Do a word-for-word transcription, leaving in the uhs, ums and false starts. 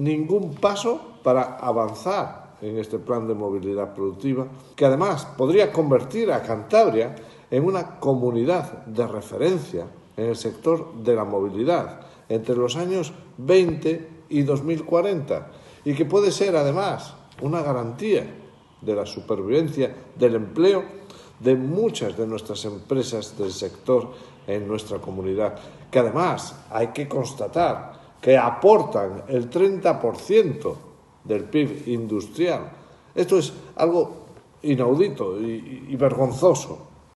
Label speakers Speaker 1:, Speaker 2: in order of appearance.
Speaker 1: ningún paso para avanzar en este plan de movilidad productiva, que además podría convertir a Cantabria en una comunidad de referencia en el sector de la movilidad entre los años veinte y dos mil cuarenta, y que puede ser además una garantía de la supervivencia, del empleo de muchas de nuestras empresas del sector en nuestra comunidad, que además hay que constatar que aportan el treinta por ciento del P I B industrial. Esto es algo inaudito y, y vergonzoso